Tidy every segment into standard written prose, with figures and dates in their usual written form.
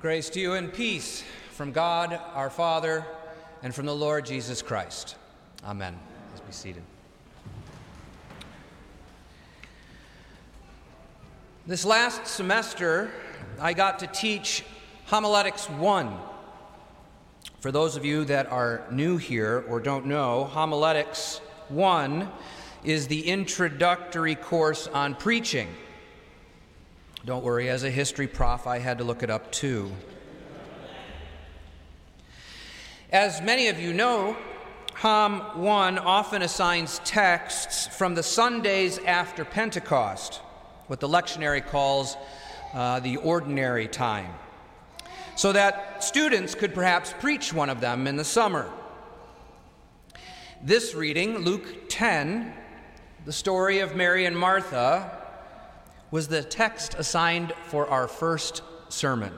Grace to you and peace from God our Father and from the Lord Jesus Christ. Amen. Please be seated. This last semester, I got to teach Homiletics 1. For those of you that are new here or don't know, Homiletics 1 is the introductory course on preaching. Don't worry, as a history prof, I had to look it up too. As many of you know, Hom 1 often assigns texts from the Sundays after Pentecost, what the lectionary calls the ordinary time, so that students could perhaps preach one of them in the summer. This reading, Luke 10, the story of Mary and Martha, was the text assigned for our first sermon.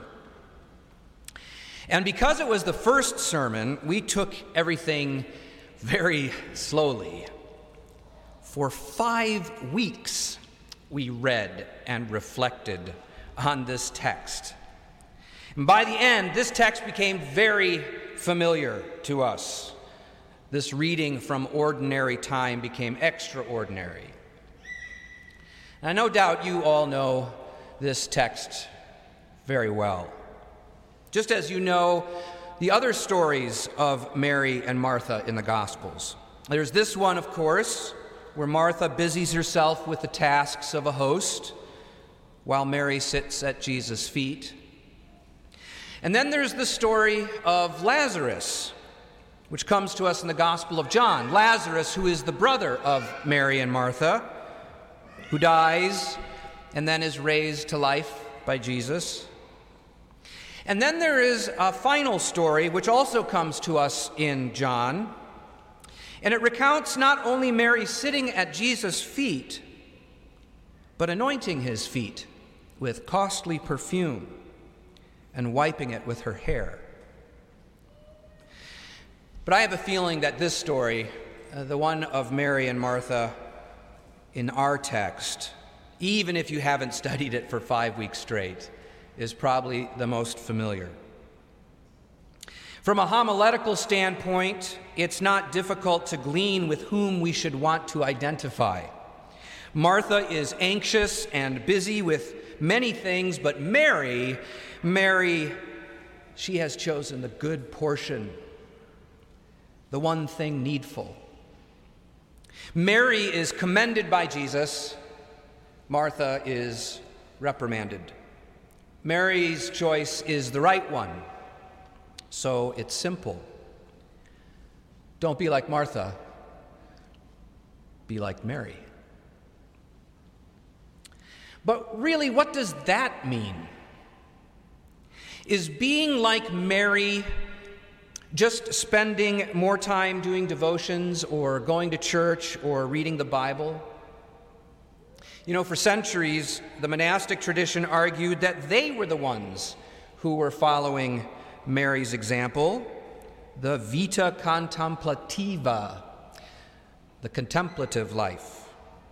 And because it was the first sermon, we took everything very slowly. For 5 weeks, we read and reflected on this text. And by the end, this text became very familiar to us. This reading from ordinary time became extraordinary. And no doubt you all know this text very well. Just as you know the other stories of Mary and Martha in the Gospels. There's this one, of course, where Martha busies herself with the tasks of a host while Mary sits at Jesus' feet. And then there's the story of Lazarus, which comes to us in the Gospel of John. Lazarus, who is the brother of Mary and Martha, who dies and then is raised to life by Jesus. And then there is a final story which also comes to us in John, and it recounts not only Mary sitting at Jesus' feet, but anointing his feet with costly perfume and wiping it with her hair. But I have a feeling that this story, the one of Mary and Martha, in our text, even if you haven't studied it for 5 weeks straight, is probably the most familiar. From a homiletical standpoint, it's not difficult to glean with whom we should want to identify. Martha is anxious and busy with many things, but Mary, she has chosen the good portion, the one thing needful. Mary is commended by Jesus. Martha is reprimanded. Mary's choice is the right one, so it's simple. Don't be like Martha, be like Mary. But really, what does that mean? Is being like Mary just spending more time doing devotions or going to church or reading the Bible? You know, for centuries, the monastic tradition argued that they were the ones who were following Mary's example, the vita contemplativa, the contemplative life.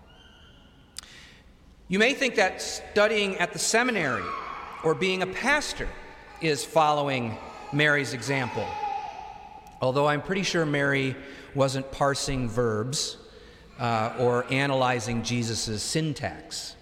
You may think that studying at the seminary or being a pastor is following Mary's example, although I'm pretty sure Mary wasn't parsing verbs or analyzing Jesus' syntax.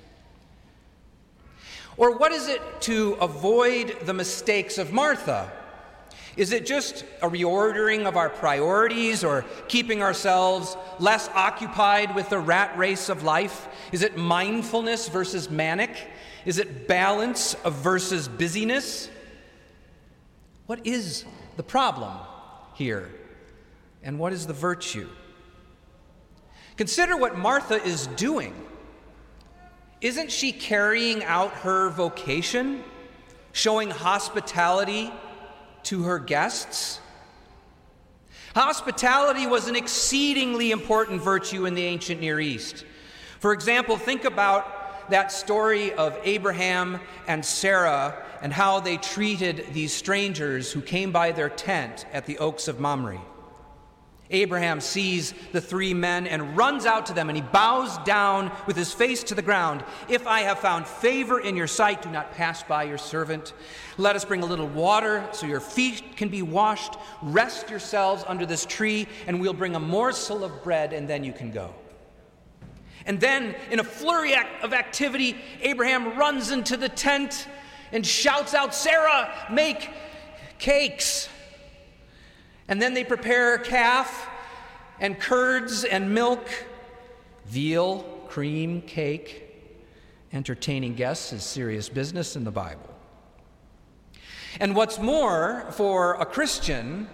Or what is it to avoid the mistakes of Martha? Is it just a reordering of our priorities or keeping ourselves less occupied with the rat race of life? Is it mindfulness versus manic? Is it balance versus busyness? What is the problem here? And what is the virtue? Consider what Martha is doing. Isn't she carrying out her vocation, showing hospitality to her guests? Hospitality was an exceedingly important virtue in the ancient Near East. For example, think about that story of Abraham and Sarah and how they treated these strangers who came by their tent at the Oaks of Mamre. Abraham sees the three men and runs out to them, and he bows down with his face to the ground. "If I have found favor in your sight, do not pass by your servant. Let us bring a little water so your feet can be washed. Rest yourselves under this tree, and we'll bring a morsel of bread, and then you can go." And then, in a flurry of activity, Abraham runs into the tent and shouts out, "Sarah, make cakes." And then they prepare calf and curds and milk, veal, cream, cake. Entertaining guests is serious business in the Bible. And what's more, for a Christian,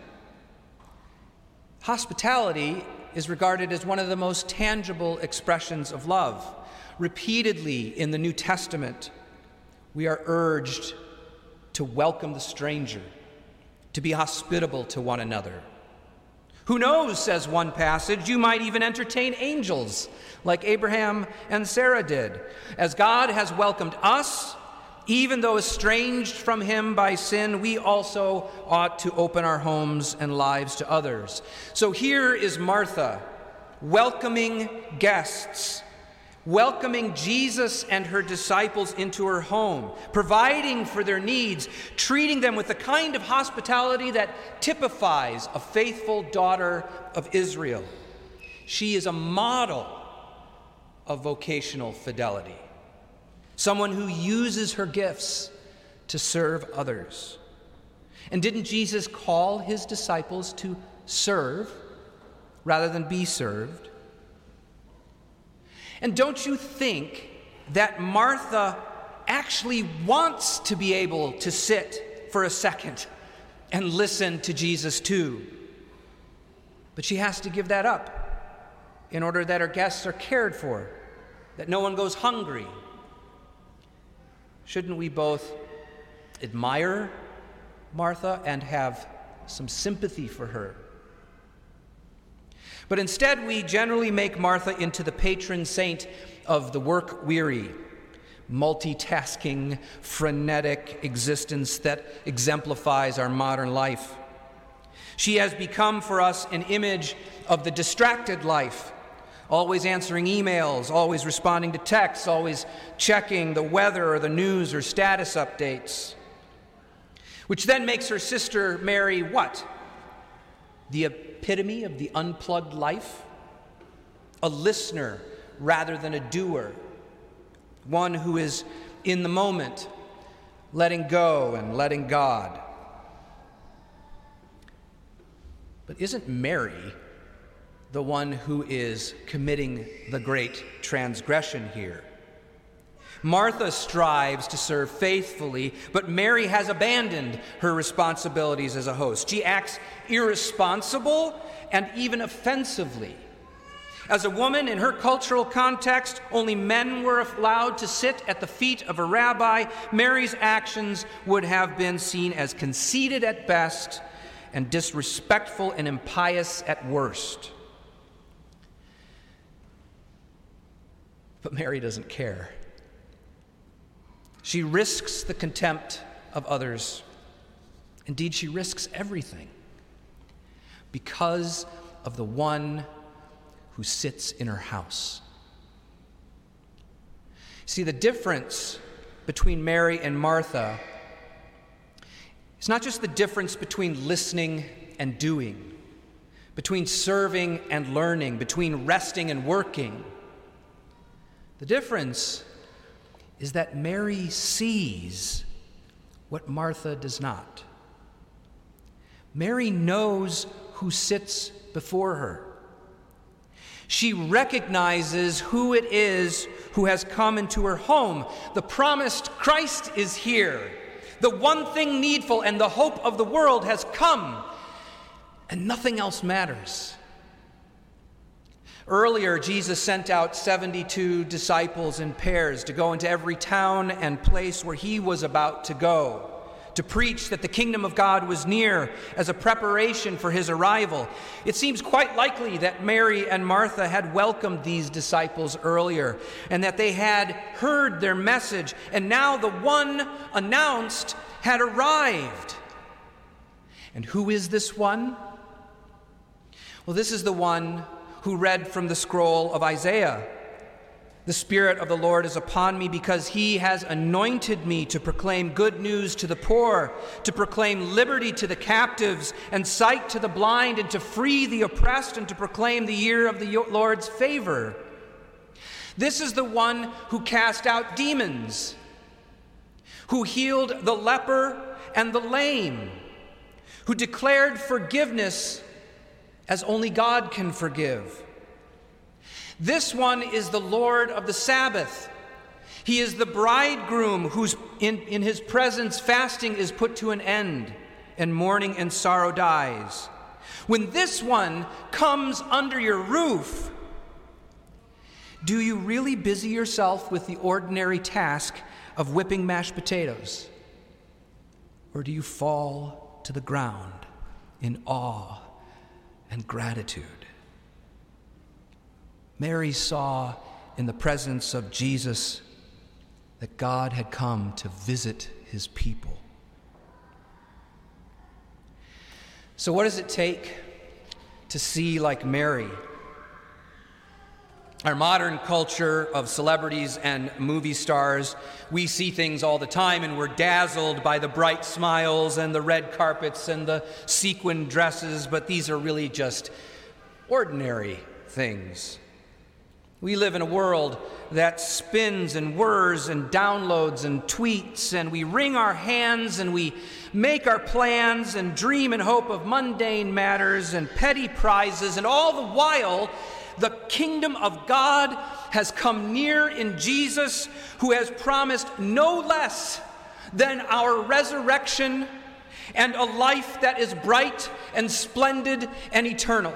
hospitality is regarded as one of the most tangible expressions of love. Repeatedly in the New Testament, we are urged to welcome the stranger, to be hospitable to one another. Who knows, says one passage, you might even entertain angels like Abraham and Sarah did. As God has welcomed us, even though estranged from him by sin, we also ought to open our homes and lives to others. So here is Martha welcoming guests, welcoming Jesus and her disciples into her home, providing for their needs, treating them with the kind of hospitality that typifies a faithful daughter of Israel. She is a model of vocational fidelity, someone who uses her gifts to serve others. And didn't Jesus call his disciples to serve rather than be served? And don't you think that Martha actually wants to be able to sit for a second and listen to Jesus too? But she has to give that up in order that her guests are cared for, that no one goes hungry. Shouldn't we both admire Martha and have some sympathy for her? But instead, we generally make Martha into the patron saint of the work-weary, multitasking, frenetic existence that exemplifies our modern life. She has become for us an image of the distracted life, always answering emails, always responding to texts, always checking the weather or the news or status updates, which then makes her sister Mary what? The epitome of the unplugged life, a listener rather than a doer, one who is in the moment, letting go and letting God. But isn't Mary the one who is committing the great transgression here? Martha strives to serve faithfully, but Mary has abandoned her responsibilities as a host. She acts irresponsible and even offensively. As a woman in her cultural context, only men were allowed to sit at the feet of a rabbi. Mary's actions would have been seen as conceited at best and disrespectful and impious at worst. But Mary doesn't care. She risks the contempt of others. Indeed, she risks everything because of the one who sits in her house. See, the difference between Mary and Martha is not just the difference between listening and doing, between serving and learning, between resting and working. The difference is that Mary sees what Martha does not. Mary knows who sits before her. She recognizes who it is who has come into her home. The promised Christ is here. The one thing needful and the hope of the world has come, and nothing else matters. Earlier, Jesus sent out 72 disciples in pairs to go into every town and place where he was about to go, to preach that the kingdom of God was near as a preparation for his arrival. It seems quite likely that Mary and Martha had welcomed these disciples earlier and that they had heard their message, and now the one announced had arrived. And who is this one? Well, Well, this is the one who read from the scroll of Isaiah. The Spirit of the Lord is upon me because he has anointed me to proclaim good news to the poor, to proclaim liberty to the captives and sight to the blind, and to free the oppressed, and to proclaim the year of the Lord's favor. This is the one who cast out demons, who healed the leper and the lame, who declared forgiveness as only God can forgive. This one is the Lord of the Sabbath. He is the bridegroom whose in his presence fasting is put to an end, and mourning and sorrow dies. When this one comes under your roof, do you really busy yourself with the ordinary task of whipping mashed potatoes? Or do you fall to the ground in awe and gratitude? Mary saw in the presence of Jesus that God had come to visit his people. So what does it take to see like Mary? Our modern culture of celebrities and movie stars, we see things all the time and we're dazzled by the bright smiles and the red carpets and the sequin dresses, but these are really just ordinary things. We live in a world that spins and whirs and downloads and tweets, and we wring our hands and we make our plans and dream and hope of mundane matters and petty prizes, and all the while the kingdom of God has come near in Jesus, who has promised no less than our resurrection and a life that is bright and splendid and eternal.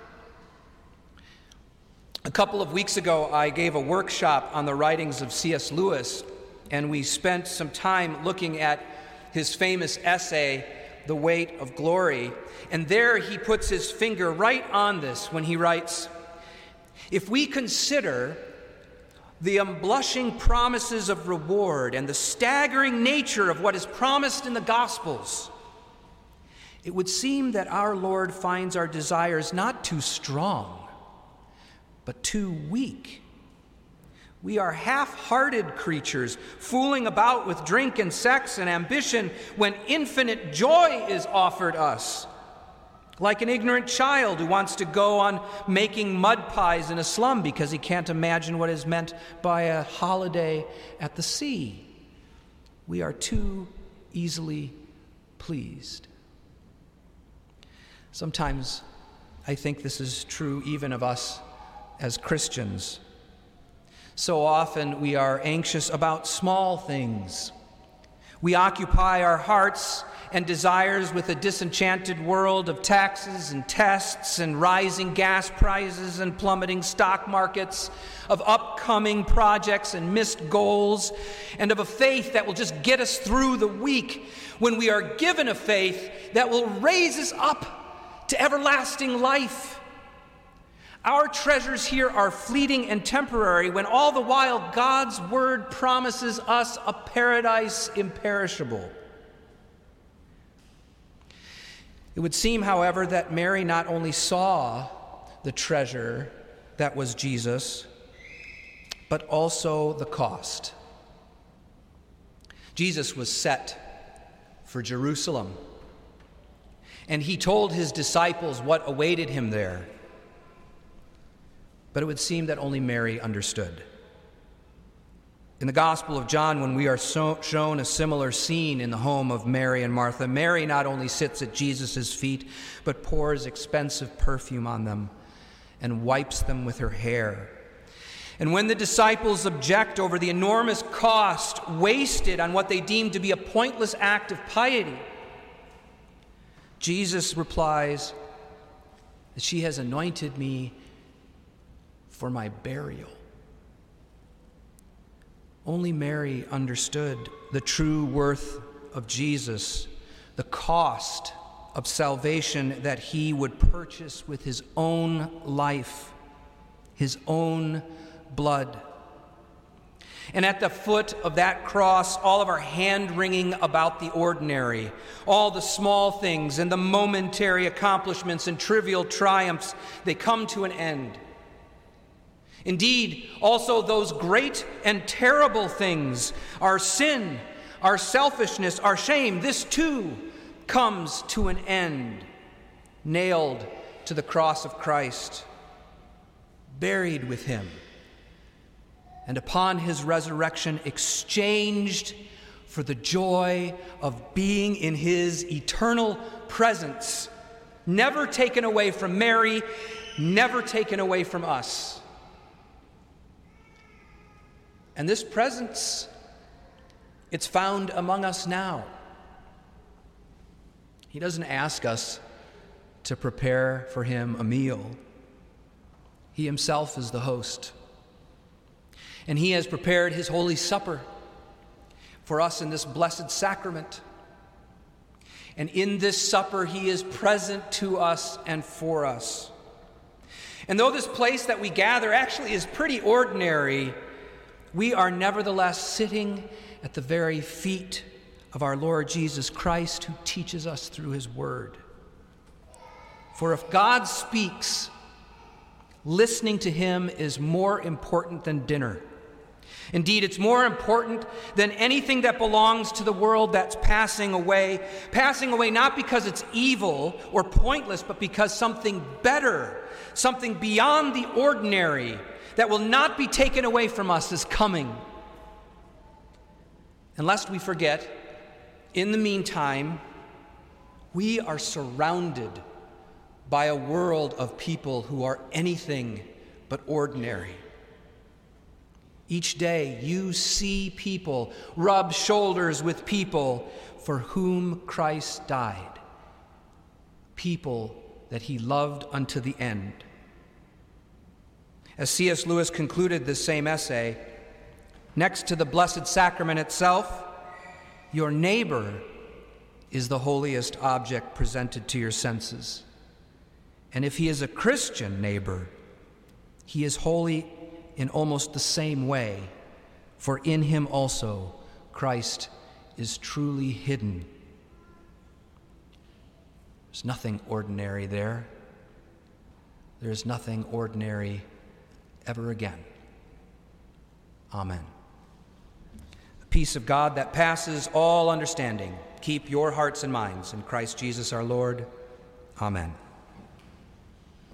A couple of weeks ago, I gave a workshop on the writings of C.S. Lewis, and we spent some time looking at his famous essay, The Weight of Glory. And there he puts his finger right on this when he writes, "If we consider the unblushing promises of reward and the staggering nature of what is promised in the Gospels, it would seem that our Lord finds our desires not too strong, but too weak. We are half-hearted creatures, fooling about with drink and sex and ambition when infinite joy is offered us. Like an ignorant child who wants to go on making mud pies in a slum because he can't imagine what is meant by a holiday at the sea. We are too easily pleased." Sometimes I think this is true even of us as Christians. So often we are anxious about small things. We occupy our hearts and desires with a disenchanted world of taxes and tests and rising gas prices and plummeting stock markets, of upcoming projects and missed goals, and of a faith that will just get us through the week, when we are given a faith that will raise us up to everlasting life. Our treasures here are fleeting and temporary, when all the while God's word promises us a paradise imperishable. It would seem, however, that Mary not only saw the treasure that was Jesus, but also the cost. Jesus was set for Jerusalem, and he told his disciples what awaited him there. But it would seem that only Mary understood. In the Gospel of John, when we are shown a similar scene in the home of Mary and Martha, Mary not only sits at Jesus' feet, but pours expensive perfume on them and wipes them with her hair. And when the disciples object over the enormous cost wasted on what they deem to be a pointless act of piety, Jesus replies that she has anointed me for my burial. Only Mary understood the true worth of Jesus, the cost of salvation that he would purchase with his own life, his own blood. And at the foot of that cross, all of our hand-wringing about the ordinary, all the small things and the momentary accomplishments and trivial triumphs, they come to an end. Indeed, also those great and terrible things, our sin, our selfishness, our shame, this too comes to an end, nailed to the cross of Christ, buried with him, and upon his resurrection exchanged for the joy of being in his eternal presence, never taken away from Mary, never taken away from us. And this presence, it's found among us now. He doesn't ask us to prepare for him a meal. He himself is the host. And he has prepared his holy supper for us in this blessed sacrament. And in this supper, he is present to us and for us. And though this place that we gather actually is pretty ordinary, we are nevertheless sitting at the very feet of our Lord Jesus Christ, who teaches us through his word. For if God speaks, listening to him is more important than dinner. Indeed, it's more important than anything that belongs to the world that's passing away not because it's evil or pointless, but because something better, something beyond the ordinary that will not be taken away from us is coming. And lest we forget, in the meantime, we are surrounded by a world of people who are anything but ordinary. Each day you see people, rub shoulders with people for whom Christ died, people that he loved unto the end. As C.S. Lewis concluded this same essay, next to the Blessed Sacrament itself, your neighbor is the holiest object presented to your senses. And if he is a Christian neighbor, he is holy in almost the same way, for in him also Christ is truly hidden. There's nothing ordinary there. There is nothing ordinary ever again. Amen. The peace of God that passes all understanding, keep your hearts and minds in Christ Jesus our Lord. Amen.